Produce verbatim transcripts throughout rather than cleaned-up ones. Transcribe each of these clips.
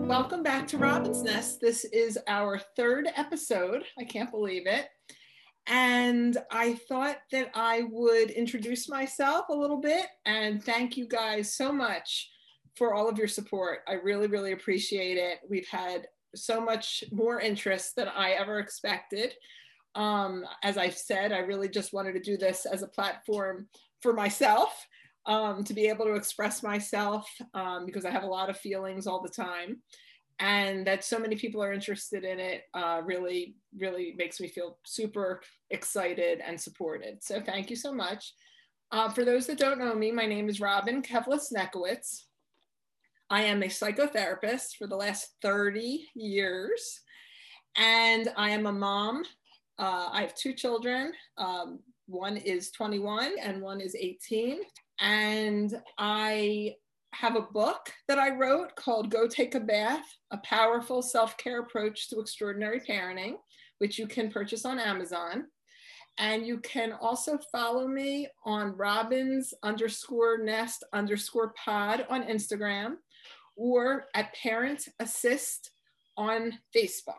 welcome back to Robin's Nest. This is our third episode. I can't believe it. And I thought that I would introduce myself a little bit and thank you guys so much for all of your support. I really, really appreciate it. We've had so much more interest than I ever expected. Um, as I've said, I really just wanted to do this as a platform for myself, um, to be able to express myself, um, because I have a lot of feelings all the time. And that so many people are interested in it uh, really, really makes me feel super excited and supported. So thank you so much. Uh, for those that don't know me, my name is Robin Kevles-Nekowitz. I am a psychotherapist for the last thirty years, and I am a mom. Uh, I have two children. Um, one is twenty-one and one is eighteen. And I have a book that I wrote called Go Take a Bath, A Powerful Self-Care Approach to Extraordinary Parenting, which you can purchase on Amazon. And you can also follow me on Robins underscore nest underscore pod on Instagram or at Parent Assist on Facebook.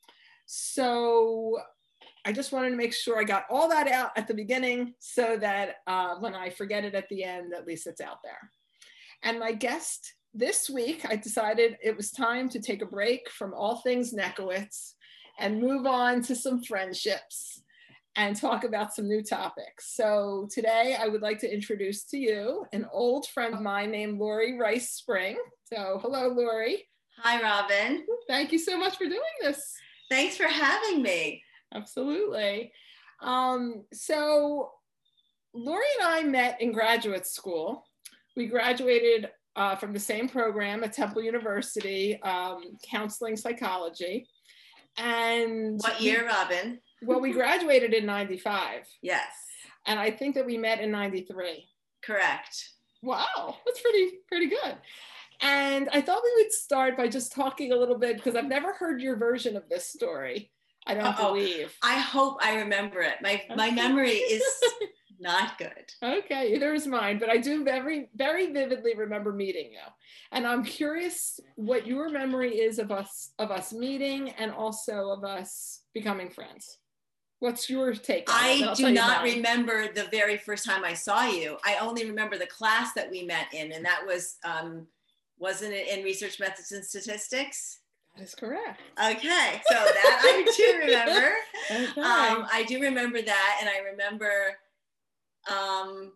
So I just wanted to make sure I got all that out at the beginning so that uh, when I forget it at the end, at least it's out there. And my guest this week, I decided it was time to take a break from all things Nekowitz and move on to some friendships and talk about some new topics. So today I would like to introduce to you an old friend of mine named Lori Rice Spring. So hello, Lori. Hi, Robin. Thank you so much for doing this. Thanks for having me. Absolutely. Um, so Lori and I met in graduate school. We graduated uh, from the same program at Temple University, um, counseling psychology. And what year, we, Robin? Well, we graduated in ninety-five. Yes. And I think that we met in ninety-three. Correct. Wow, that's pretty, pretty good. And I thought we would start by just talking a little bit, because I've never heard your version of this story. I don't Uh-oh. believe. I hope I remember it. My okay. my memory is not good. Okay, either is mine, but I do very, very vividly remember meeting you. And I'm curious what your memory is of us of us meeting and also of us becoming friends. What's your take on it? I do not remember the very first time I saw you. I only remember the class that we met in, and that was, um, wasn't it in Research Methods and Statistics? That is correct. Okay, so that I do remember. Okay. Um, I do remember that, and I remember, um,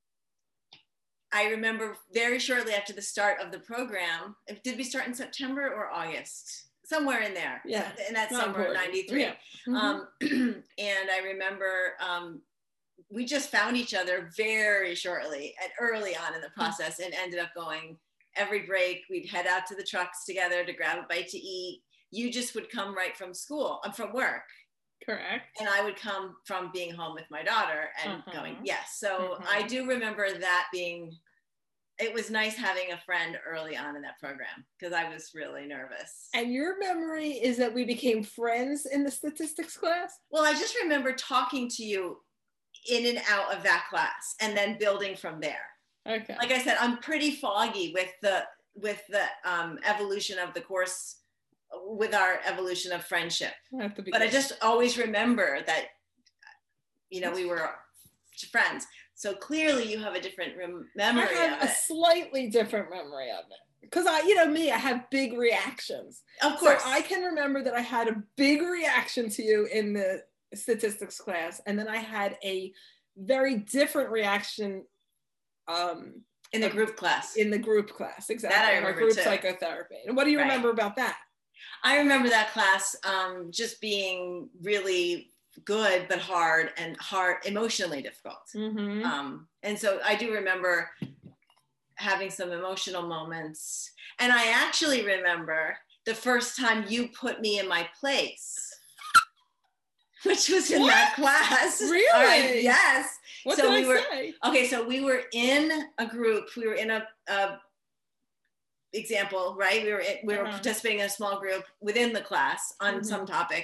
I remember very shortly after the start of the program. Did we start in September or August? Somewhere in there. Yeah. In that summer of ninety-three. Yeah. Mm-hmm. Um, and I remember um, we just found each other very shortly and early on in the process, and ended up going every break. We'd head out to the trucks together to grab a bite to eat. You just would come right from school, um, from work. Correct. And I would come from being home with my daughter and uh-huh. going, yes. So uh-huh. I do remember that being, it was nice having a friend early on in that program, because I was really nervous. And your memory is that we became friends in the statistics class? Well, I just remember talking to you in and out of that class and then building from there. Okay. Like I said, I'm pretty foggy with the with the um, evolution of the course, with our evolution of friendship. But I just always remember that, you know, we were friends. So clearly you have a different rem- memory I have of a it. slightly different memory of it. Because I, you know me, I have big reactions. Of course. So I can remember that I had a big reaction to you in the statistics class. And then I had a very different reaction um, in the group class. In the group class, exactly. That I Our remember group too. psychotherapy. And what do you Right. remember about that? I remember that class um, just being really good, but hard and hard, emotionally difficult. Mm-hmm. Um, and so I do remember having some emotional moments. And I actually remember the first time you put me in my place, which was in what? that class. Really? All right, yes. What so did we I were, say? Okay, so we were in a group. We were in a, a example, right? We were in, we were uh-huh. participating in a small group within the class on mm-hmm. some topic.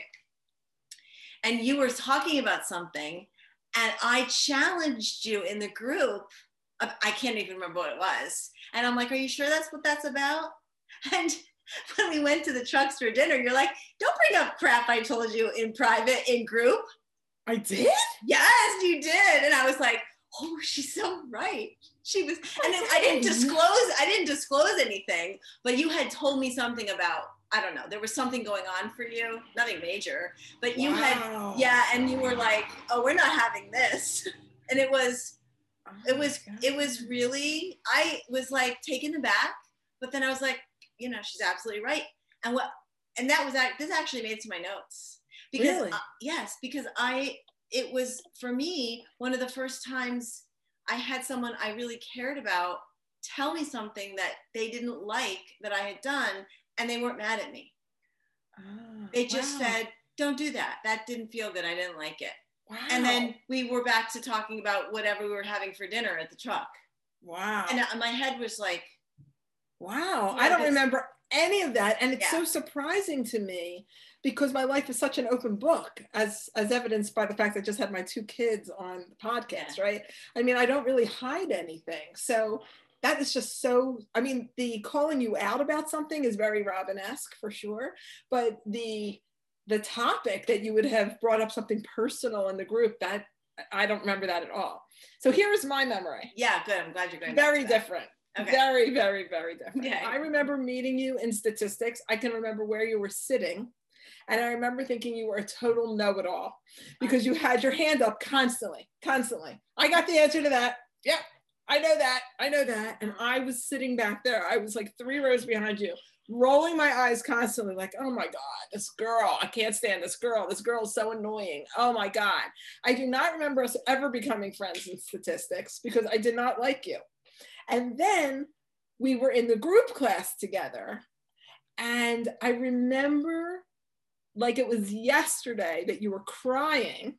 And you were talking about something, and I challenged you in the group. I can't even remember what it was. And I'm like, are you sure that's what that's about? And when we went to the trucks for dinner, you're like, don't bring up crap I told you in private, in group. I did? Yes, you did. And I was like, oh, she's so right. She was, and then I didn't disclose, I didn't disclose anything, but you had told me something about, I don't know, there was something going on for you, nothing major, but you wow. had, yeah, and you were like, oh, we're not having this. And it was, oh it was, God. it was really, I was like taken aback, but then I was like, you know, she's absolutely right. And what, and that was, this actually made it to my notes. Because, really? uh, yes, because I, it was, for me, one of the first times I had someone I really cared about tell me something that they didn't like that I had done, and they weren't mad at me. Oh, they just wow. said, don't do that. That didn't feel good. I didn't like it. Wow. And then we were back to talking about whatever we were having for dinner at the truck. Wow. And my head was like, wow, you know, I don't this, remember any of that. And it's yeah. so surprising to me because my life is such an open book, as, as evidenced by the fact that I just had my two kids on the podcast, yeah. right? I mean, I don't really hide anything. So that is just so, I mean, the calling you out about something is very Robin-esque for sure. But the, the topic that you would have brought up something personal in the group, that I don't remember that at all. So here is my memory. Yeah, good. I'm glad you're going Very different. Okay. Very, very, very different. Okay. I remember meeting you in statistics. I can remember where you were sitting. And I remember thinking you were a total know-it-all because you had your hand up constantly, constantly. I got the answer to that. Yep, I know that. I know that. And I was sitting back there. I was like three rows behind you, rolling my eyes constantly like, oh my God, this girl, I can't stand this girl. This girl is so annoying. Oh my God. I do not remember us ever becoming friends in statistics because I did not like you. And then we were in the group class together. And I remember like it was yesterday that you were crying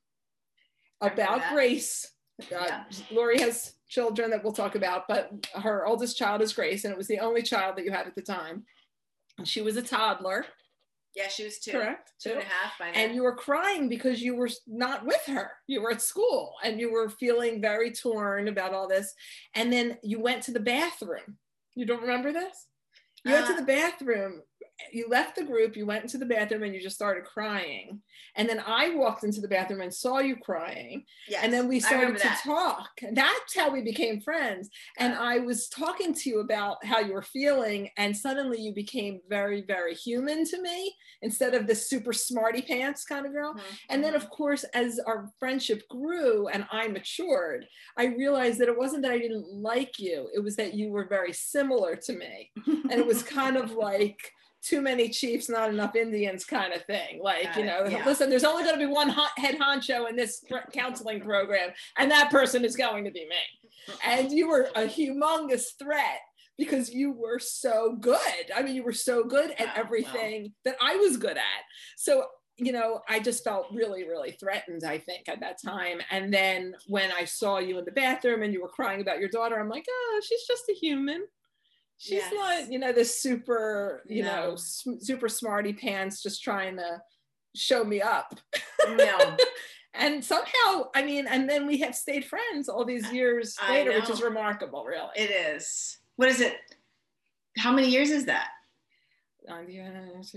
about Grace. Uh, yeah. Lori has children that we'll talk about, but her oldest child is Grace, and it was the only child that you had at the time. And she was a toddler. Yeah, she was two. Correct. Two, two and a half by now. And you were crying because you were not with her. You were at school and you were feeling very torn about all this. And then you went to the bathroom. You don't remember this? You uh, went to the bathroom. You left the group, you went into the bathroom and you just started crying. And then I walked into the bathroom and saw you crying. Yes, and then we started to talk. And that's how we became friends. And uh, I was talking to you about how you were feeling. And suddenly you became very, very human to me instead of this super smarty pants kind of girl. Mm-hmm. And then of course, as our friendship grew and I matured, I realized that it wasn't that I didn't like you. It was that you were very similar to me. And it was kind of like, too many chiefs, not enough Indians kind of thing. Like, you know, yeah. listen, there's only going to be one head honcho in this counseling program, and that person is going to be me. And you were a humongous threat because you were so good. I mean, you were so good at wow, everything wow. that I was good at. So, you know, I just felt really, really threatened, I think, at that time. And then when I saw you in the bathroom and you were crying about your daughter, I'm like, oh, she's just a human. She's yes. not, you know, this super, you no. know, super smarty pants just trying to show me up. No. And somehow, I mean, and then we have stayed friends all these years I later, know. Which is remarkable, really. It is. What is it? How many years is that? Uh, yeah,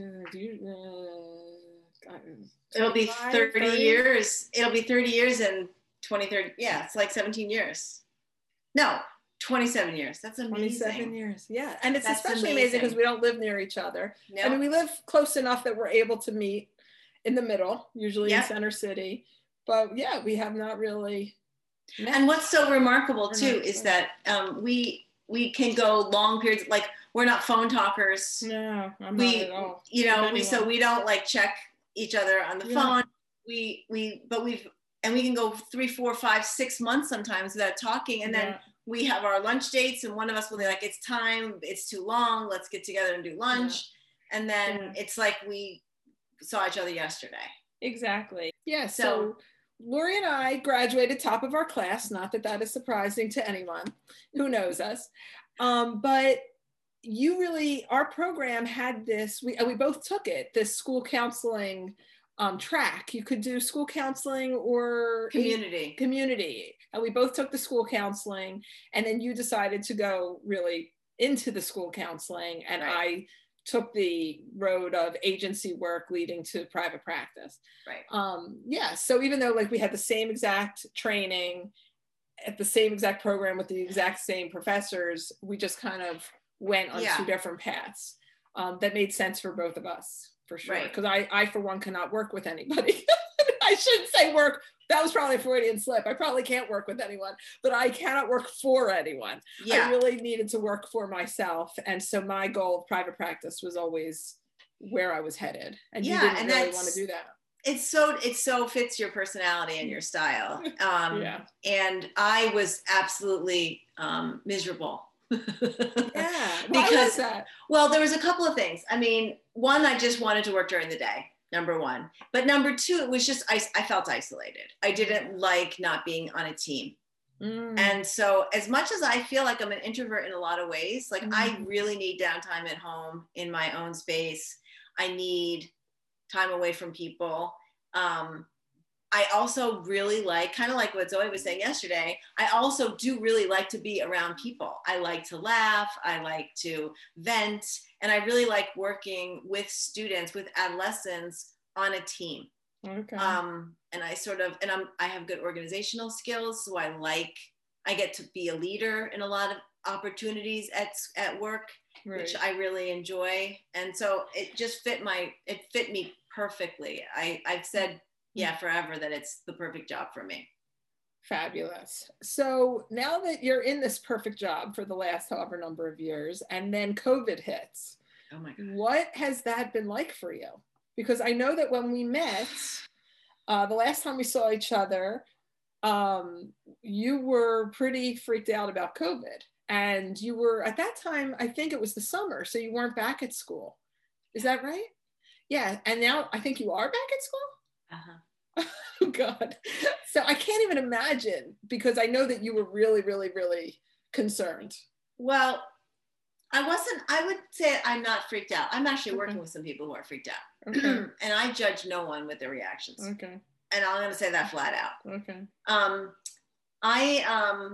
uh, It'll be thirty, thirty years. It'll be thirty years in twenty thirty. Yeah, it's like seventeen years. No. twenty-seven years. That's amazing. twenty-seven years. Yeah. And it's That's especially amazing because we don't live near each other. Nope. I mean, we live close enough that we're able to meet in the middle, usually yep. in Center City. But yeah, we have not really met. And what's so remarkable too is that um, we we can go long periods, like we're not phone talkers. No, I'm we, not at all. You know, we, so we don't like check each other on the yeah. phone. We, we, but we've, and we can go three, four, five, six months sometimes without talking. And then yeah. we have our lunch dates and one of us will be like, it's time, it's too long, let's get together and do lunch. Yeah. And then yeah. it's like we saw each other yesterday. Exactly. Yeah. So, so Lori and I graduated top of our class. Not that that is surprising to anyone who knows us. Um, but you really, our program had this, we, we both took it, this school counseling um, track. You could do school counseling or community. Community. And we both took the school counseling, and then you decided to go really into the school counseling, and right. I took the road of agency work leading to private practice. Right. Um, yeah. So even though like we had the same exact training at the same exact program with the exact same professors, we just kind of went on yeah. two different paths. Um, that made sense for both of us, for sure. Because right. I, I, for one, cannot work with anybody. I shouldn't say work. That was probably a Freudian slip. I probably can't work with anyone, but I cannot work for anyone. Yeah. I really needed to work for myself. And so my goal of private practice was always where I was headed. And yeah, you didn't and really want to do that. It's so, it so fits your personality and your style. Um, yeah. And I was absolutely um, miserable. Yeah. Because, that? Well, there was a couple of things. I mean, one, I just wanted to work during the day. Number one. But number two, it was just, I, I felt isolated. I didn't like not being on a team. Mm. And so as much as I feel like I'm an introvert in a lot of ways, like mm. I really need downtime at home in my own space. I need time away from people. Um, I also really like, kind of like what Zoe was saying yesterday, I also do really like to be around people. I like to laugh, I like to vent, and I really like working with students, with adolescents on a team. Okay. Um, and I sort of, and I'm, I have good organizational skills, so I like, I get to be a leader in a lot of opportunities at, at work, right. which I really enjoy. And so it just fit my, it fit me perfectly. I, I've said, yeah, forever that it's the perfect job for me. Fabulous. So now that you're in this perfect job for the last however number of years, and then COVID hits, oh my God, what has that been like for you? Because I know that when we met, uh, the last time we saw each other, um, you were pretty freaked out about COVID. And you were, at that time, I think it was the summer, so you weren't back at school. Is that right? Yeah. And now I think you are back at school? Uh-huh. Oh God. So I can't even imagine, because I know that you were really, really, really concerned. Well, I wasn't, I would say I'm not freaked out. I'm actually okay. working with some people who are freaked out. Okay. And I judge no one with their reactions. Okay. And I'm going to say that flat out. Okay. Um, I, um,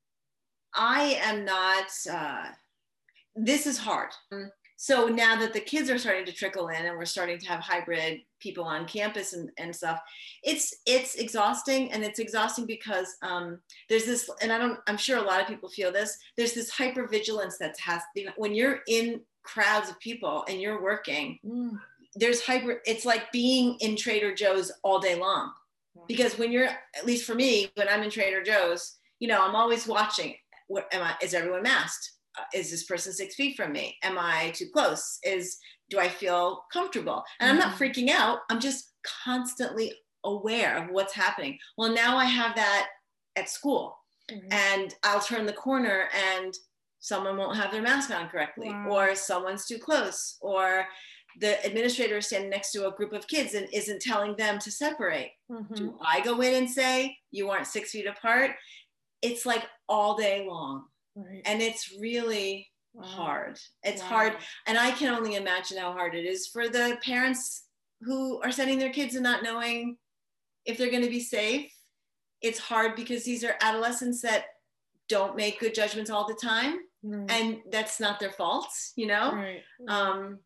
I am not, uh, this is hard. So now that the kids are starting to trickle in and we're starting to have hybrid people on campus and, and stuff, it's it's exhausting. And it's exhausting because um, there's this, and I don't, I'm sure a lot of people feel this, there's this hypervigilance that has, when you're in crowds of people and you're working, mm. there's hyper, it's like being in Trader Joe's all day long. Because when you're, at least for me, when I'm in Trader Joe's, you know, I'm always watching, what, am I, is everyone masked? Is this person six feet from me? Am I too close? Is, do I feel comfortable? And I'm not freaking out. I'm just constantly aware of what's happening. Well, now I have that at school, mm-hmm. and I'll turn the corner and someone won't have their mask on correctly, wow. or someone's too close, or the administrator is standing next to a group of kids and isn't telling them to separate. Mm-hmm. Do I go in and say, you aren't six feet apart? It's like all day long. Right. And it's really wow. hard. It's wow. hard. And I can only imagine how hard it is for the parents who are sending their kids and not knowing if they're going to be safe. It's hard because these are adolescents that don't make good judgments all the time. Right. And that's not their fault, you know? Right. Right. Um,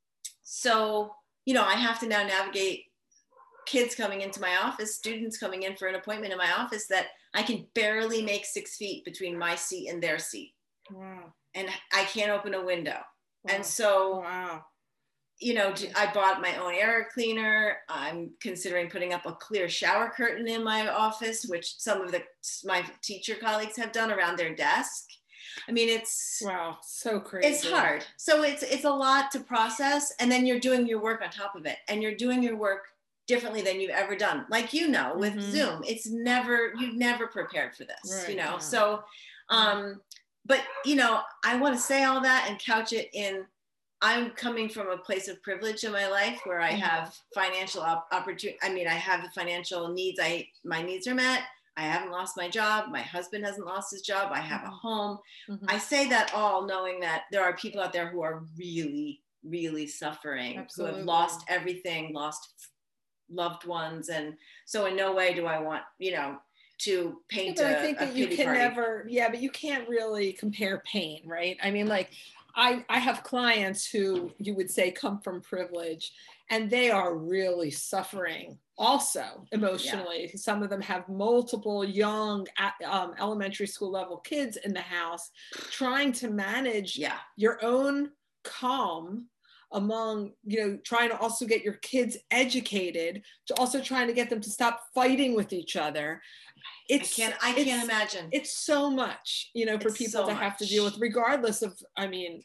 so, you know, I have to now navigate kids coming into my office, students coming in for an appointment in my office that I can barely make six feet between my seat and their seat. Wow. And I can't open a window. Wow. And so, wow. you know, I bought my own air cleaner. I'm considering putting up a clear shower curtain in my office, which some of the my teacher colleagues have done around their desk. I mean, it's wow, so crazy. It's hard. So it's it's a lot to process, and then you're doing your work on top of it, and you're doing your work differently than you've ever done. Like, you know, with mm-hmm. Zoom, it's never, you've never prepared for this, right, you know? Yeah. So, um, but, you know, I want to say all that and couch it in, I'm coming from a place of privilege in my life where I mm-hmm. have financial op- opportunity. I mean, I have the financial needs. I, my needs are met. I haven't lost my job. My husband hasn't lost his job. I have mm-hmm. a home. Mm-hmm. I say that all knowing that there are people out there who are really, really suffering, Absolutely. who have lost everything, lost loved ones. And so in no way do I want, you know, to paint yeah, but a, I think a that you pity can party. never, yeah, but you can't really compare pain, right? I mean, like, I, I have clients who you would say come from privilege, and they are really suffering also emotionally. Yeah. Some of them have multiple young um, elementary school level kids in the house, trying to manage yeah. your own calm among, you know, trying to also get your kids educated, to also trying to get them to stop fighting with each other. It's, I can't, I can't imagine. It's so much, you know, for it's people so to much. have to deal with, regardless of, I mean,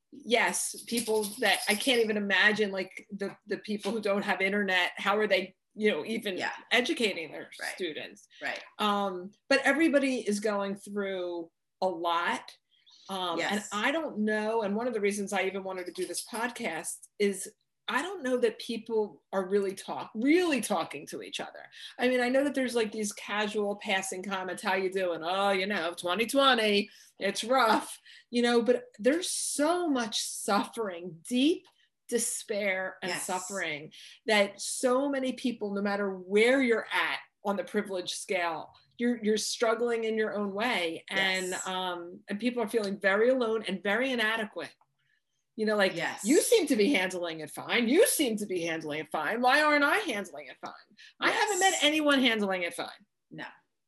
yes, people that I can't even imagine, like the, the people who don't have internet, how are they, you know, even yeah. educating their right. students. Right. Um, but everybody is going through a lot. Um, yes. And I don't know. And one of the reasons I even wanted to do this podcast is I don't know that people are really talk, really talking to each other. I mean, I know that there's like these casual passing comments, how you doing? Oh, you know, twenty twenty, it's rough, you know, but there's so much suffering, deep despair and yes. suffering, that so many people, no matter where you're at on the privilege scale, you're you're struggling in your own way. And yes. um, and people are feeling very alone and very inadequate. You know, like, yes. you seem to be handling it fine. You seem to be handling it fine. Why aren't I handling it fine? Yes. I haven't met anyone handling it fine. No.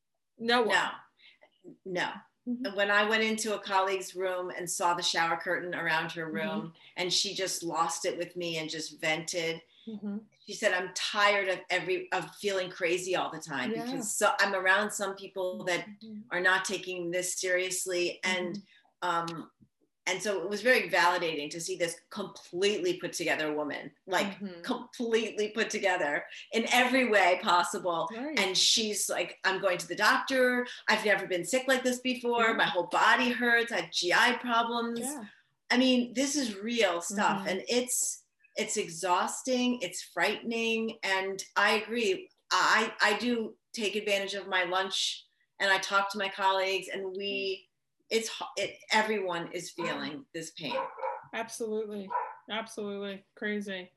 No one. No. No. Mm-hmm. When I went into a colleague's room and saw the shower curtain around her room, mm-hmm. and she just lost it with me and just vented. Mm-hmm. She said, I'm tired of every of feeling crazy all the time yeah. because so I'm around some people that mm-hmm. are not taking this seriously. And mm-hmm. um And so it was very validating to see this completely put together woman, like mm-hmm. completely put together in every way possible. Right. And she's like, I'm going to the doctor. I've never been sick like this before. Yeah. My whole body hurts. I have G I problems. Yeah. I mean, this is real stuff. Mm-hmm. And it's, it's exhausting. It's frightening. And I agree. I, I do take advantage of my lunch, and I talk to my colleagues, and we, it's it everyone is feeling this pain. Absolutely. Absolutely. Crazy.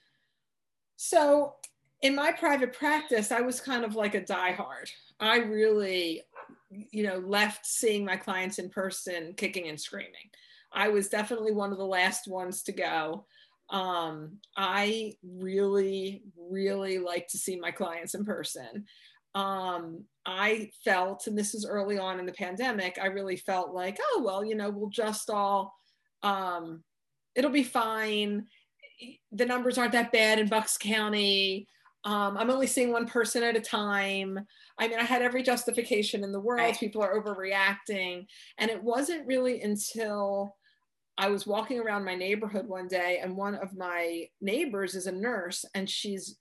So in my private practice, I was kind of like a diehard. I really, you know, left seeing my clients in person kicking and screaming. I was definitely one of the last ones to go. Um, I really, really like to see my clients in person. Um, I felt, and this is early on in the pandemic, I really felt like, oh, well, you know, we'll just all, um, it'll be fine. The numbers aren't that bad in Bucks County. Um, I'm only seeing one person at a time. I mean, I had every justification in the world. Right. People are overreacting. And it wasn't really until I was walking around my neighborhood one day, and one of my neighbors is a nurse, and she's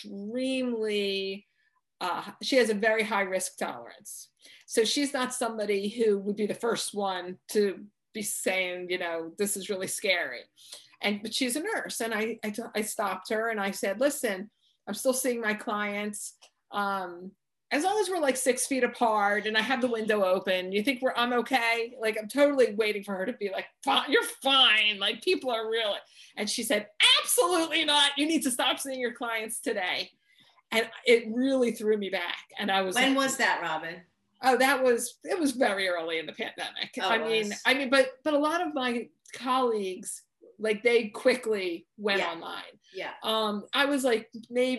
extremely Uh, she has a very high risk tolerance. So she's not somebody who would be the first one to be saying, you know, this is really scary. And, but she's a nurse. And I, I, I stopped her and I said, listen, I'm still seeing my clients. Um, as long as we're like six feet apart and I have the window open, you think we're, I'm okay? Like, I'm totally waiting for her to be like, fine, you're fine. Like, people are really, and she said, absolutely not. You need to stop seeing your clients today. And it really threw me back. And I was When like, was that, Robin? Oh, that was, it was very early in the pandemic. Oh, I mean, I mean, but, but a lot of my colleagues, like, they quickly went yeah. online. Yeah. Um, I was like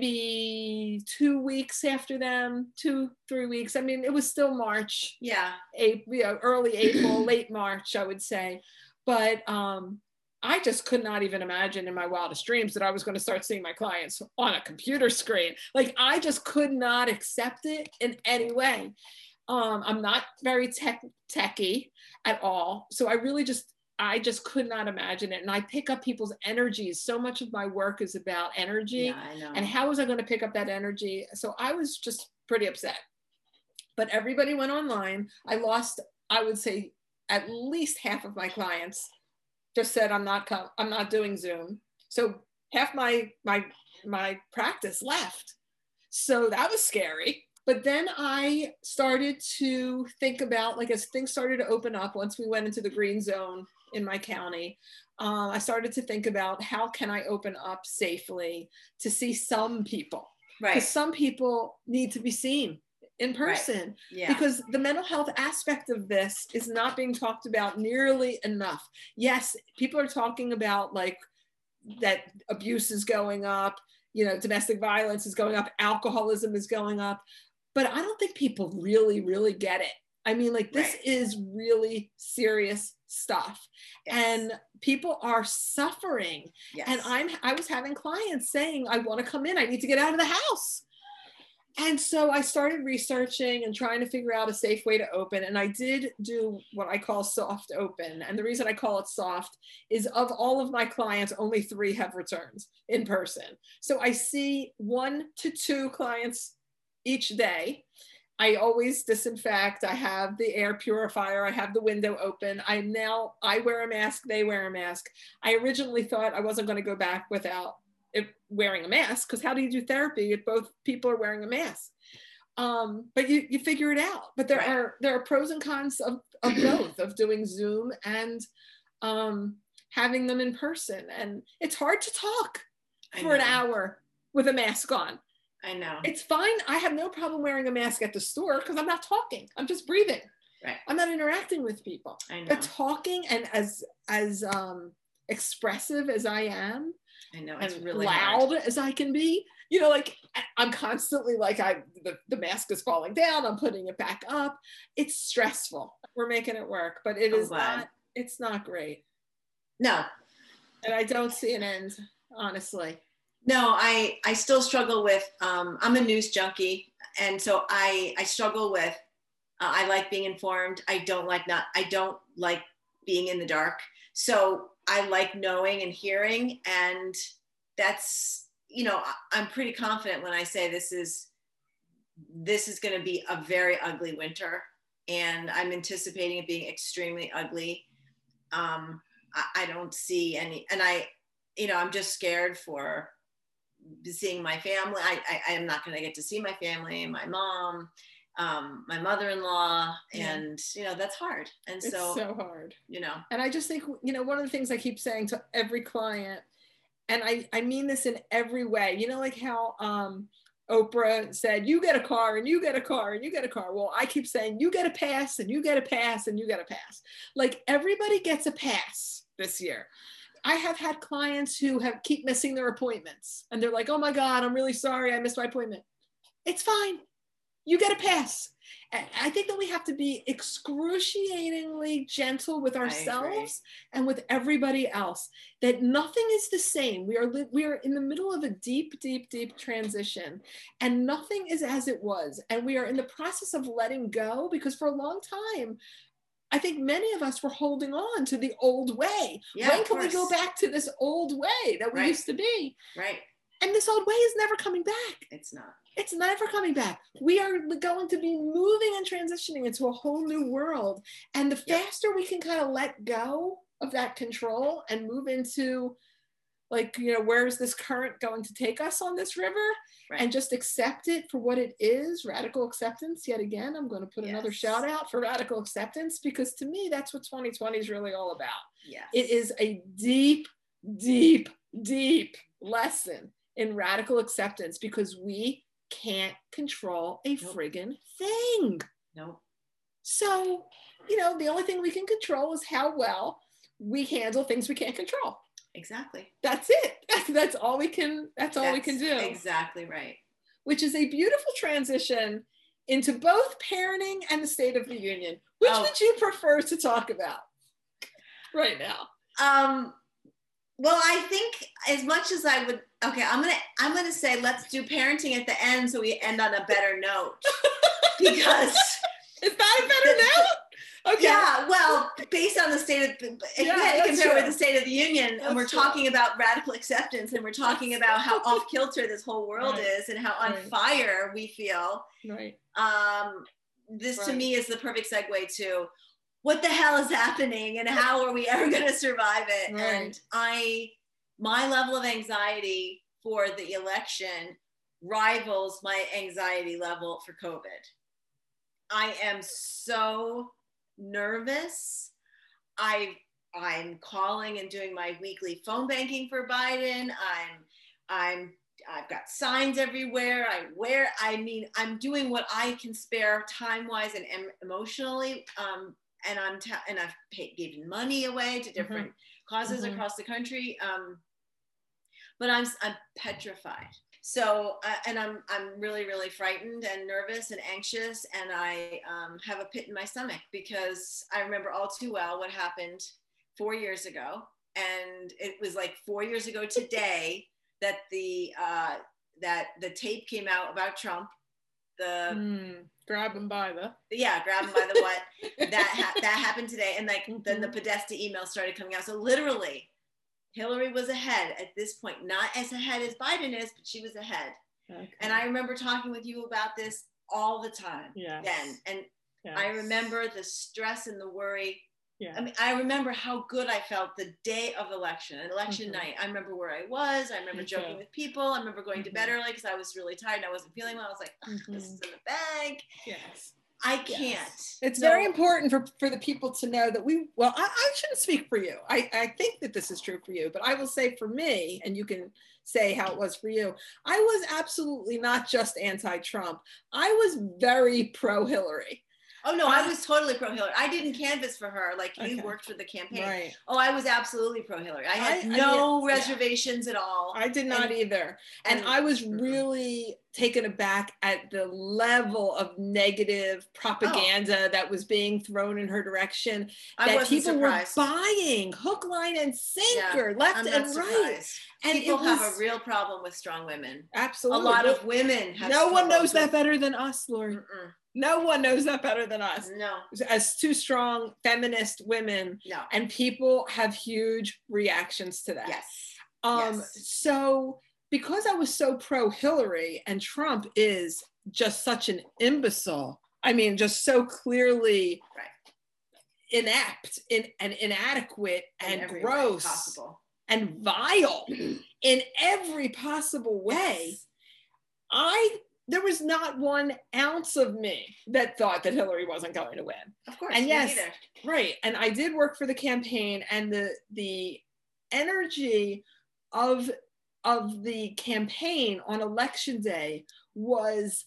maybe two weeks after them, two, three weeks. I mean, it was still March. Yeah. April, you know, early April, late March, I would say. But, um, I just could not even imagine in my wildest dreams that I was going to start seeing my clients on a computer screen. Like, I just could not accept it in any way. Um, I'm not very tech techy at all. So I really just, I just could not imagine it. And I pick up people's energies. So much of my work is about energy. Yeah, I know. And how was I going to pick up that energy? So I was just pretty upset. But everybody went online. I lost, I would say, at least half of my clients just said, I'm not, I'm not doing Zoom. So half my, my, my practice left. So that was scary. But then I started to think about, like, as things started to open up, once we went into the green zone in my county, uh, I started to think about how can I open up safely to see some people? Right. Because some people need to be seen in person. Right. Yeah. Because the mental health aspect of this is not being talked about nearly enough. Yes, people are talking about like that abuse is going up, you know, domestic violence is going up, alcoholism is going up, but I don't think people really, really get it. I mean, like this Right. is really serious stuff. Yes. And people are suffering. Yes. And I'm, I was having clients saying, I want to come in, I need to get out of the house. And so I started researching and trying to figure out a safe way to open. And I did do what I call soft open. And the reason I call it soft is of all of my clients, only three have returned in person. So I see one to two clients each day. I always disinfect. I have the air purifier. I have the window open. I now, I wear a mask, they wear a mask. I originally thought I wasn't going to go back without it, wearing a mask, because how do you do therapy if both people are wearing a mask? Um, but you, you figure it out. But there right. are there are pros and cons of, of both, of doing Zoom and um, having them in person. And it's hard to talk for an hour with a mask on. I know. It's fine. I have no problem wearing a mask at the store because I'm not talking. I'm just breathing. Right. I'm not interacting with people. I know. But talking and as as um, expressive as I am, I know, it's and really loud hard. as I can be, you know, like I'm constantly like, I the, the mask is falling down, I'm putting it back up. It's stressful. We're making it work, but it I'm is glad. not, it's not great. No. And I don't see an end, honestly. No, I, I still struggle with, um, I'm a news junkie. And so I, I struggle with, uh, I like being informed. I don't like not, I don't like being in the dark. So I like knowing and hearing, and that's, you know, I'm pretty confident when I say this is, this is going to be a very ugly winter, and I'm anticipating it being extremely ugly. Um, I, I don't see any, and I, you know, I'm just scared for seeing my family. I, I, I am not going to get to see my family and my mom, um, my mother-in-law, and, you know, that's hard. And it's so, so hard, you know, and I just think, you know, one of the things I keep saying to every client, and I, I mean this in every way, you know, like how um, Oprah said, you get a car and you get a car and you get a car. Well, I keep saying, you get a pass and you get a pass and you get a pass. Like everybody gets a pass this year. I have had clients who have keep missing their appointments, and they're like, oh my God, I'm really sorry, I missed my appointment. It's fine. You get a pass. And I think that we have to be excruciatingly gentle with ourselves and with everybody else, that nothing is the same. We are, we are in the middle of a deep, deep, deep transition, and nothing is as it was. And we are in the process of letting go, because for a long time, I think many of us were holding on to the old way. Yeah, when can we go back to this old way that we right. used to be? Right. And this old way is never coming back. It's not. It's never coming back. We are going to be moving and transitioning into a whole new world. And the faster yep. we can kind of let go of that control and move into, like, you know, where is this current going to take us on this river? Right. And just accept it for what it is, radical acceptance. Yet again, I'm going to put yes. another shout out for radical acceptance, because to me, that's what twenty twenty is really all about. Yes. It is a deep, deep, deep lesson in radical acceptance, because we can't control a nope. friggin' thing. No. So, you know, the only thing we can control is how well we handle things we can't control. Exactly. That's it. That's, that's all we can, that's all that's we can do. Exactly right. Which is a beautiful transition into both parenting and the State of the Union. Which oh. would you prefer to talk about right now? Um, well, I think as much as I would, okay, I'm going to, I'm going to say, let's do parenting at the end, so we end on a better note, because is that a better note? Okay. Yeah, well, based on the state of, if yeah, you had to compare true. with the State of the Union, that's and we're true. talking about radical acceptance, and we're talking about how off kilter this whole world right. is, and how on right. fire we feel. Right. Um, this right. to me is the perfect segue to what the hell is happening, and how are we ever going to survive it? Right. And I, my level of anxiety for the election rivals my anxiety level for COVID. I am so nervous. I I'm calling and doing my weekly phone banking for Biden. I'm I'm I've got signs everywhere. I wear, I mean, I'm doing what I can spare time-wise and em- emotionally. Um, and I'm, ta- and I've paid, given money away to different mm-hmm. causes mm-hmm. across the country. Um, but I'm, I'm petrified. So, uh, and I'm, I'm really, really frightened and nervous and anxious. And I um, have a pit in my stomach because I remember all too well what happened four years ago. And it was like four years ago today that the uh, that the tape came out about Trump. The mm, grab him by the yeah, grab him by the what that ha- that happened today, and like mm-hmm. then the Podesta email started coming out. So literally, Hillary was ahead at this point, not as ahead as Biden is, but she was ahead. Okay. And I remember talking with you about this all the time yes. then, and yes. I remember the stress and the worry. Yeah. I mean, I remember how good I felt the day of election, and election mm-hmm. night. I remember where I was. I remember Me joking too. with people. I remember going mm-hmm. to bed early because I was really tired and I wasn't feeling well. I was like, mm-hmm. this is in the bag. Yes. I can't. Yes. It's no. very important for, for the people to know that we, well, I, I shouldn't speak for you. I, I think that this is true for you, but I will say for me, and you can say how it was for you, I was absolutely not just anti-Trump. I was very pro-Hillary. Oh, no, I was totally pro-Hillary. I didn't canvas for her like you okay. worked for the campaign. Right. Oh, I was absolutely pro-Hillary. I had I, no I mean, reservations yeah. at all. I did not and, either. And, and I was mm-hmm. really taken aback at the level of negative propaganda oh. that was being thrown in her direction. I that wasn't people surprised. were buying hook, line, and sinker, yeah, left I'm and not right. And people was, have a real problem with strong women. Absolutely. A lot of women have No one knows with, that better than us, Lori. Mm-mm. No one knows that better than us. No. As two strong feminist women. No. And people have huge reactions to that. Yes. Um, yes. So because I was so pro-Hillary, and Trump is just such an imbecile, I mean, just so clearly right. inept in, and inadequate in and gross possible. and vile in every possible way, yes. I... there was not one ounce of me that thought that Hillary wasn't going to win. Of course, and me yes, neither. Right. And I did work for the campaign, and the the energy of of the campaign on election day was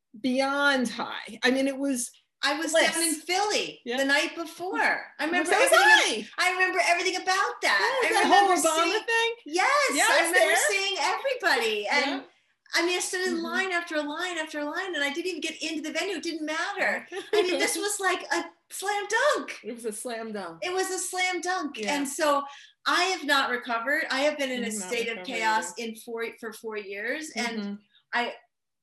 beyond high. I mean, it was. I was bliss. down in Philly yeah. the night before. I remember so everything. I. I remember everything about that. Yeah, I that remember whole Obama seeing, thing. Yes, yeah, I, I remember there. seeing everybody and. Yeah. I mean, I stood in mm-hmm. line after line after line, and I didn't even get into the venue. It didn't matter. I mean, this was like a slam dunk. It was a slam dunk. It was a slam dunk. Yeah. And so I have not recovered. I have been in a Not state of chaos either. in four for four years. Mm-hmm. And I,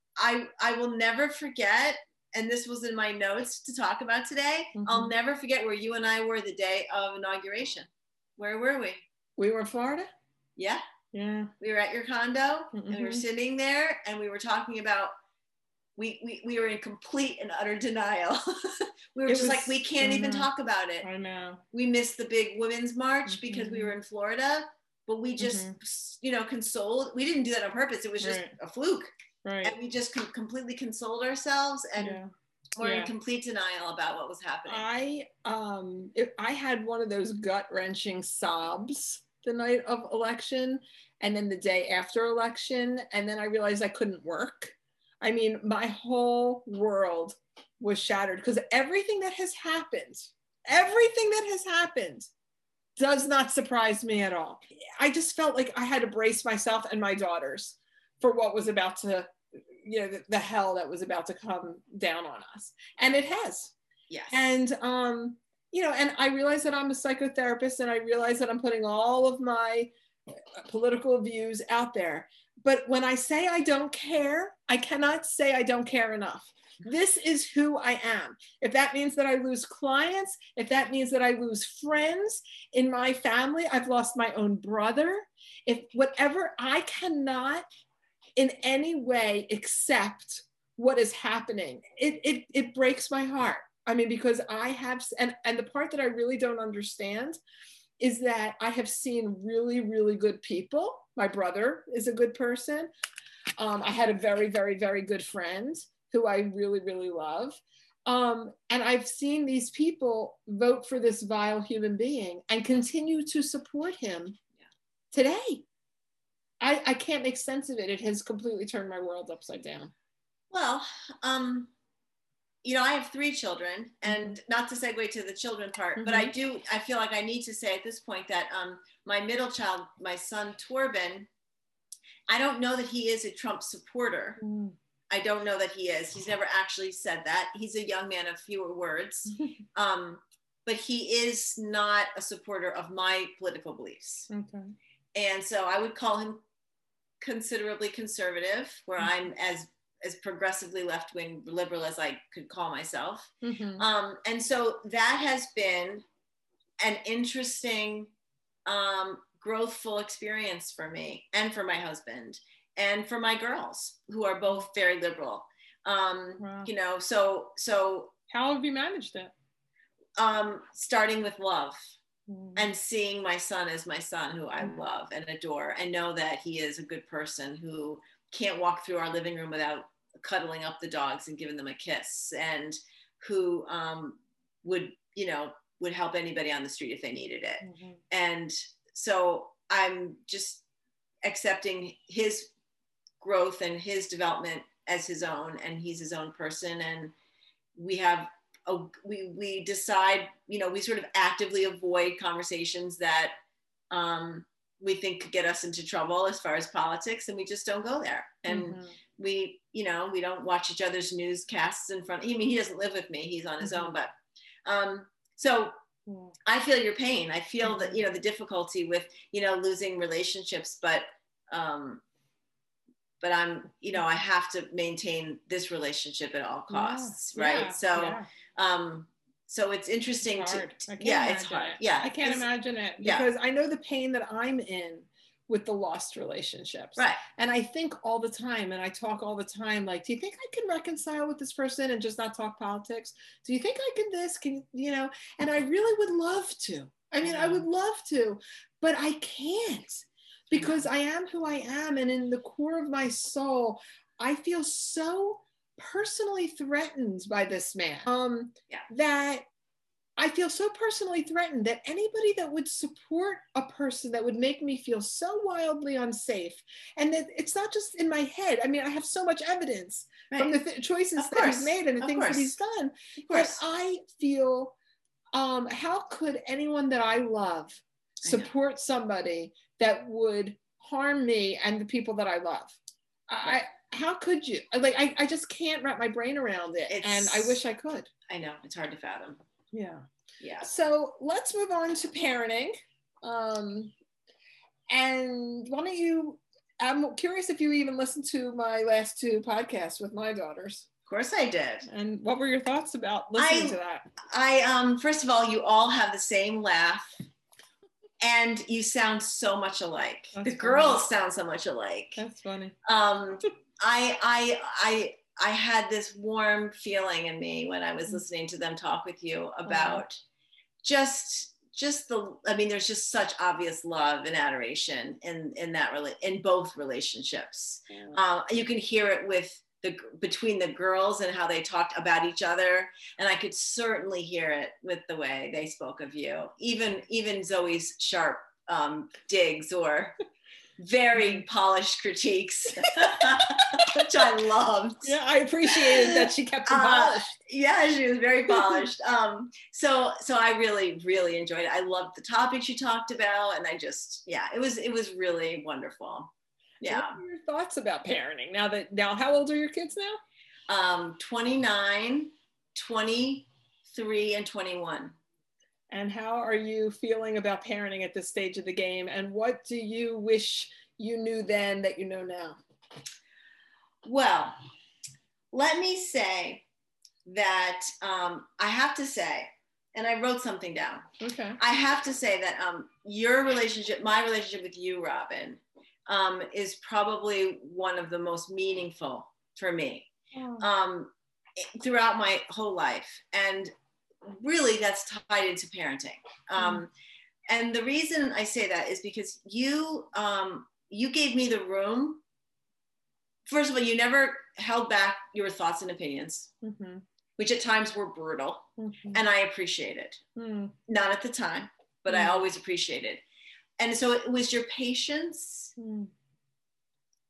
I, I will never forget, and this was in my notes to talk about today, mm-hmm. I'll never forget where you and I were the day of inauguration. Where were we? We were in Florida? Yeah. Yeah. We were at your condo mm-hmm. and we were sitting there and we were talking about, we we, we were in complete and utter denial. We were it just was, like, we can't mm-hmm. even talk about it. I know. We missed the big women's march mm-hmm. because we were in Florida, but we just, mm-hmm. you know, consoled. We didn't do that on purpose. It was just right. a fluke. Right. And we just com- completely consoled ourselves and yeah. were yeah. in complete denial about what was happening. I, um, it, I had one of those gut-wrenching sobs the night of election, and then the day after election, and then I realized I couldn't work. I mean, my whole world was shattered because everything that has happened, everything that has happened does not surprise me at all. I just felt like I had to brace myself and my daughters for what was about to, you know, the, the hell that was about to come down on us. And it has. Yes. And, um, you know, and I realize that I'm a psychotherapist, and I realize that I'm putting all of my political views out there. But when I say I don't care, I cannot say I don't care enough. This is who I am. If that means that I lose clients, if that means that I lose friends in my family, I've lost my own brother. If whatever, I cannot in any way accept what is happening. It, it, it breaks my heart. I mean, because I have, and, and the part that I really don't understand is that I have seen really, really good people. My brother is a good person. Um, I had a very, very, very good friend who I really, really love. Um, and I've seen these people vote for this vile human being and continue to support him yeah. today. I, I can't make sense of it. It has completely turned my world upside down. Well, um, you know, I have three children, and mm-hmm. not to segue to the children part, mm-hmm. but I do, I feel like I need to say at this point that um, my middle child, my son Torben, I don't know that he is a Trump supporter. Mm. I don't know that he is. He's never actually said that. He's a young man of fewer words. um, but he is not a supporter of my political beliefs. Okay. And so I would call him considerably conservative, where mm-hmm. I'm as as progressively left-wing liberal as I could call myself. Mm-hmm. Um, and so that has been an interesting, um, growthful experience for me and for my husband and for my girls, who are both very liberal. Um, wow. You know, so, so. How have you managed it? Um, starting with love. Mm. And seeing my son as my son, who I love and adore, and know that he is a good person who can't walk through our living room without cuddling up the dogs and giving them a kiss, and who um, would, you know, would help anybody on the street if they needed it. Mm-hmm. And so I'm just accepting his growth and his development as his own, and he's his own person. And we have, a, we, we decide, you know, we sort of actively avoid conversations that um, we think could get us into trouble as far as politics, and we just don't go there. And mm-hmm. we, you know, we don't watch each other's newscasts in front. I mean, he doesn't live with me, he's on his mm-hmm. own, but um, so mm. I feel your pain. I feel mm-hmm. that, you know, the difficulty with, you know, losing relationships, but, um, but I'm, you know, I have to maintain this relationship at all costs. Yeah. Right. Yeah. So, yeah. um, So it's interesting it's to, yeah, it's hard. It. Yeah. I can't imagine it because yeah. I know the pain that I'm in with the lost relationships. Right. And I think all the time, and I talk all the time, like, do you think I can reconcile with this person and just not talk politics? Do you think I can this, can, you know, and I really would love to. I mean, I would love to, but I can't because I am who I am. And in the core of my soul, I feel so personally threatened by this man, um, yeah. that I feel so personally threatened that anybody that would support a person that would make me feel so wildly unsafe, and that it's not just in my head. I mean, I have so much evidence right. from the th- choices of that course. he's made and the of things course. that he's done. But I feel, um, how could anyone that I love support I somebody that would harm me and the people that I love? I, how could you? Like, I, I just can't wrap my brain around it. It's, and I wish I could. I know, it's hard to fathom. Yeah. Yeah. So let's move on to parenting. Um, and why don't you, I'm curious if you even listened to my last two podcasts with my daughters. Of course I did. And what were your thoughts about listening I, to that? I, um, first of all, you all have the same laugh. And you sound so much alike. That's the funny. Girls sound so much alike. That's funny. Um, I, I, I, I had this warm feeling in me when I was listening to them talk with you about mm-hmm. just, just the. I mean, there's just such obvious love and adoration in in that in both relationships. Mm-hmm. Uh, you can hear it with the between the girls and how they talked about each other, and I could certainly hear it with the way they spoke of you. Even even Zoe's sharp um, digs or very polished critiques, which I loved. Yeah, I appreciated that she kept them polished. Uh, yeah, she was very polished. Um, so so I really really enjoyed it. I loved the topics you talked about, and I just yeah, it was it was really wonderful. Yeah. What are your thoughts about parenting now that now how old are your kids now? Um, twenty-nine, twenty-three, and twenty-one. And how are you feeling about parenting at this stage of the game? And what do you wish you knew then that you know now? Well, let me say that um, I have to say, and I wrote something down. Okay. I have to say that um, your relationship, my relationship with you, Robin, um, is probably one of the most meaningful for me oh. um, throughout my whole life. And really that's tied into parenting. Um, mm. And the reason I say that is because you, um, you gave me the room. First of all, you never held back your thoughts and opinions, mm-hmm. which at times were brutal. Mm-hmm. And I appreciate it. Mm. Not at the time, but mm. I always appreciate it. And so it was your patience mm.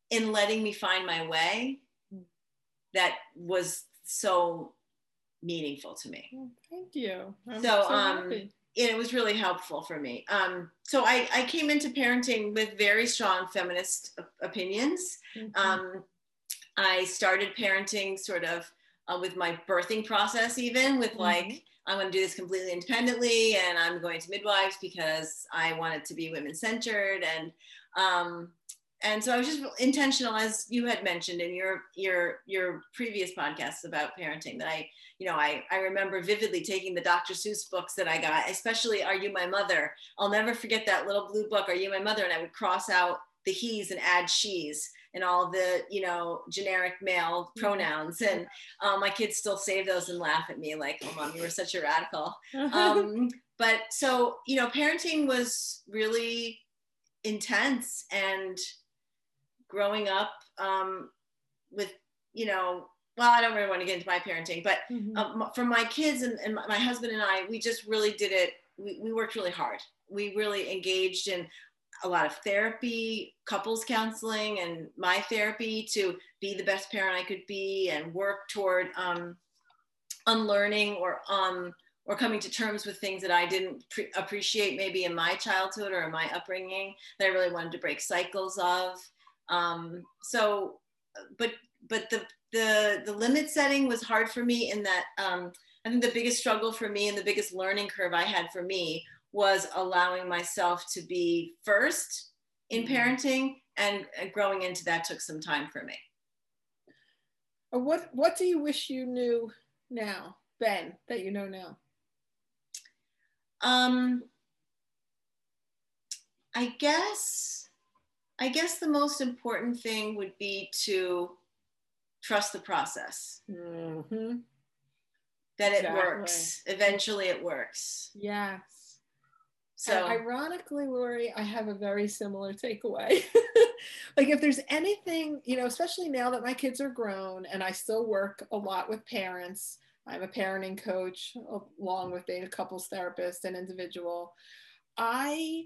in letting me find my way that was so meaningful to me. Well, thank you. I'm so, so um, happy. it was really helpful for me. Um, so I, I came into parenting with very strong feminist opinions. Mm-hmm. Um, I started parenting sort of uh, with my birthing process, even with like, mm-hmm. I'm going to do this completely independently, and I'm going to midwives because I want it to be women-centered. And um, and so I was just intentional, as you had mentioned in your your your previous podcasts about parenting, that I, you know, I, I remember vividly taking the Doctor Seuss books that I got, especially Are You My Mother? I'll never forget that little blue book, Are You My Mother? And I would cross out the he's and add she's and all the, you know, generic male pronouns. And um, my kids still save those and laugh at me like, oh, Mom, you were such a radical. Um, but so, you know, parenting was really intense. And growing up um, with, you know, well, I don't really want to get into my parenting, but mm-hmm. um, for my kids and, and my husband and I, we just really did it. We, we worked really hard. We really engaged in a lot of therapy, couples counseling, and my therapy to be the best parent I could be, and work toward um, unlearning or um, or coming to terms with things that I didn't pre- appreciate maybe in my childhood or in my upbringing that I really wanted to break cycles of. Um, so, but but the the the limit setting was hard for me in that um, I think the biggest struggle for me and the biggest learning curve I had for me was allowing myself to be first in parenting, and, and growing into that took some time for me. What what do you wish you knew now, Ben, that you know now? Um, I guess, I guess the most important thing would be to trust the process. Mm-hmm. That it exactly. works. Eventually it works. Yes. So and ironically, Lori, I have a very similar takeaway. Like if there's anything, you know, especially now that my kids are grown and I still work a lot with parents, I'm a parenting coach along with being a couples therapist and individual. I,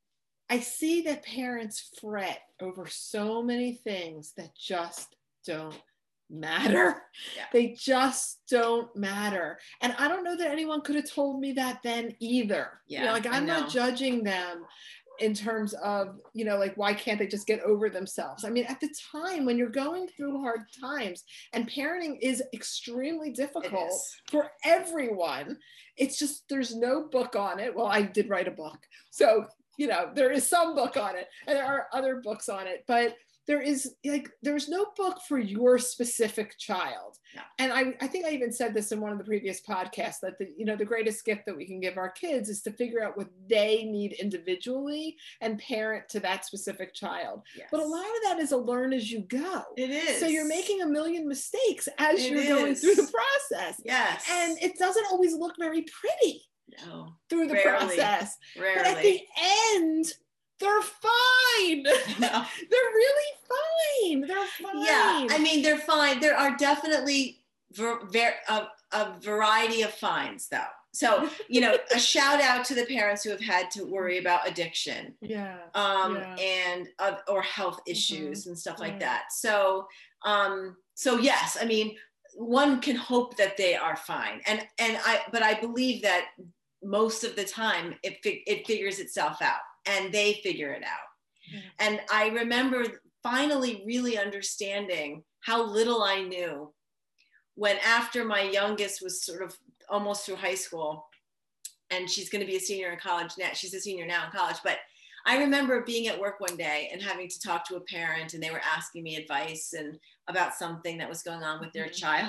I see that parents fret over so many things that just don't matter. Yeah. They just don't matter. And I don't know that anyone could have told me that then either. Yeah, you know, like I'm not judging them in terms of, you know, like why can't they just get over themselves? I mean, at the time when you're going through hard times, and parenting is extremely difficult for everyone, it's just there's no book on it. Well, I did write a book, so you know there is some book on it, and there are other books on it, but there is like, there's no book for your specific child. Yeah. And I, I think I even said this in one of the previous podcasts, that the, you know, the greatest gift that we can give our kids is to figure out what they need individually and parent to that specific child. Yes. But a lot of that is a learn as you go. It is. So you're making a million mistakes as it you're is. going through the process. Yes. And it doesn't always look very pretty no. through the Rarely. process. Rarely. But at the end, they're fine. No. They're really fine. They're fine. Yeah, I mean, they're fine. There are definitely ver- ver- a, a variety of fines, though. So, you know, a shout out to the parents who have had to worry about addiction, yeah, um, yeah. and uh, or health issues mm-hmm. and stuff like right. that. So, um, so yes, I mean, one can hope that they are fine, and and I, but I believe that most of the time it fi- it figures itself out. And they figure it out. Mm-hmm. And I remember finally really understanding how little I knew when, after my youngest was sort of almost through high school, and she's going to be a senior in college now. She's a senior now in college. But I remember being at work one day and having to talk to a parent, and they were asking me advice and about something that was going on with their mm-hmm. child.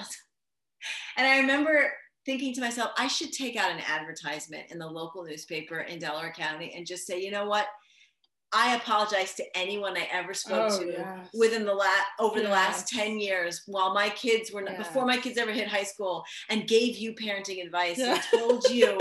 And I remember thinking to myself, I should take out an advertisement in the local newspaper in Delaware County and just say, you know what? I apologize to anyone I ever spoke oh, to yes. within the last over yes. the last ten years, while my kids were not, yes. before my kids ever hit high school, and gave you parenting advice yeah. and told you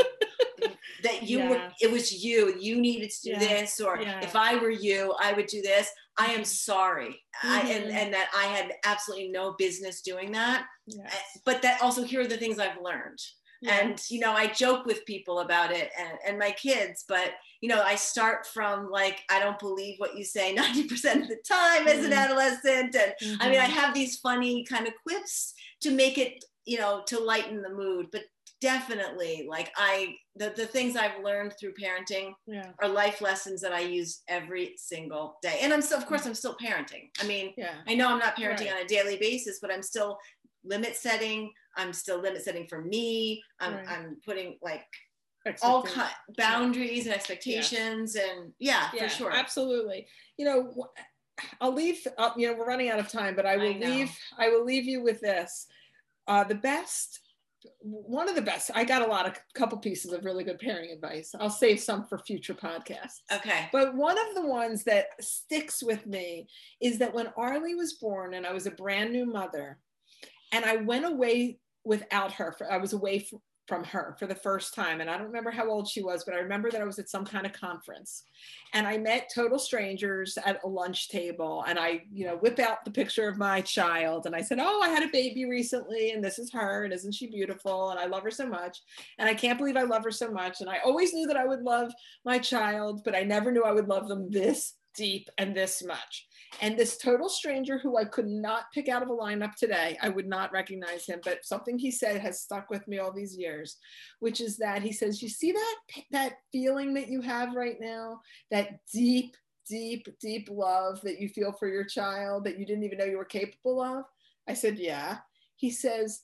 that you yes. were, it was you, you needed to do yes. this, or yes. if I were you, I would do this. I am sorry. Mm-hmm. I, and, and that I had absolutely no business doing that. Yes. But that also, here are the things I've learned. Yes. And, you know, I joke with people about it and, and my kids, but, you know, I start from like, I don't believe what you say ninety percent of the time as mm-hmm. an adolescent. And mm-hmm. I mean, I have these funny kind of quips to make it, you know, to lighten the mood, but definitely like I, the, the things I've learned through parenting yeah. are life lessons that I use every single day. And I'm still, of course, I'm still parenting. I mean, yeah. I know I'm not parenting right. on a daily basis, but I'm still limit setting. I'm still limit setting for me. I'm, right. I'm putting like all kind boundaries and expectations yes. and yeah, yeah, for sure. Absolutely. You know, I'll leave, uh, you know, we're running out of time, but I will I leave, I will leave you with this. Uh, the best One of the best, I got a lot of couple pieces of really good parenting advice. I'll save some for future podcasts. Okay. But one of the ones that sticks with me is that when Arlie was born and I was a brand new mother and I went away without her, for, I was away f- from her for the first time. And I don't remember how old she was, but I remember that I was at some kind of conference and I met total strangers at a lunch table. And I, you know, whip out the picture of my child. And I said, oh, I had a baby recently and this is her. And isn't she beautiful? And I love her so much. And I can't believe I love her so much. And I always knew that I would love my child, but I never knew I would love them this deep and this much. And this total stranger who I could not pick out of a lineup today, I would not recognize him, but something he said has stuck with me all these years, which is that he says, you see that, that feeling that you have right now, that deep, deep, deep love that you feel for your child that you didn't even know you were capable of? I said, yeah. He says,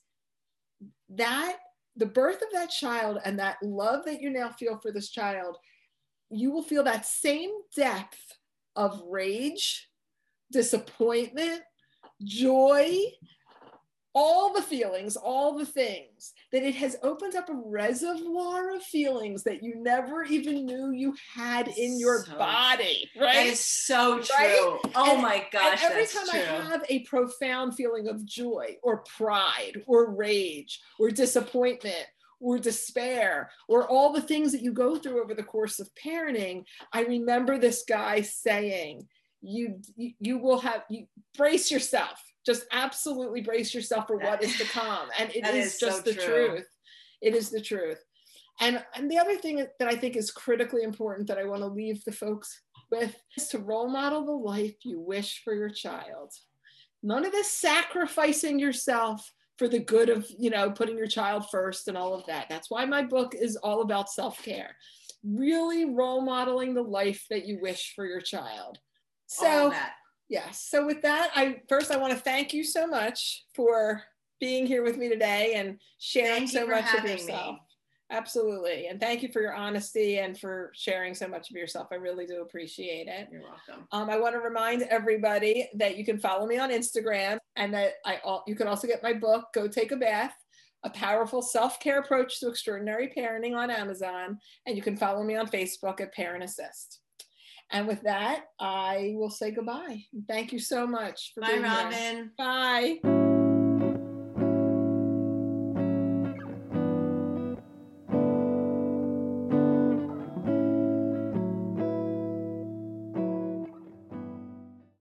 that the birth of that child and that love that you now feel for this child, you will feel that same depth of rage, disappointment, joy, all the feelings, all the things, that it has opened up a reservoir of feelings that you never even knew you had in your so body, right? That is so true. Right? Oh and, my gosh, and every that's time true. I have a profound feeling of joy or pride or rage or disappointment or despair, or all the things that you go through over the course of parenting, I remember this guy saying, you, you, you will have, you brace yourself, just absolutely brace yourself for what is to come. And it is, is just so the true. truth. It is the truth. And, and the other thing that I think is critically important that I want to leave the folks with is to role model the life you wish for your child. None of this sacrificing yourself for the good of, you know, putting your child first and all of that. That's why my book is all about self-care. Really role modeling the life that you wish for your child. So, yes. So with that, I first I want to thank you so much for being here with me today and sharing so much of yourself. Me. Absolutely. And thank you for your honesty and for sharing so much of yourself. I really do appreciate it. You're welcome. Um, I want to remind everybody that you can follow me on Instagram and that I you can also get my book, Go Take a Bath, A Powerful Self-Care Approach to Extraordinary Parenting, on Amazon. And you can follow me on Facebook at Parent Assist. And with that, I will say goodbye. Thank you so much for Bye, being Robin. here. Bye.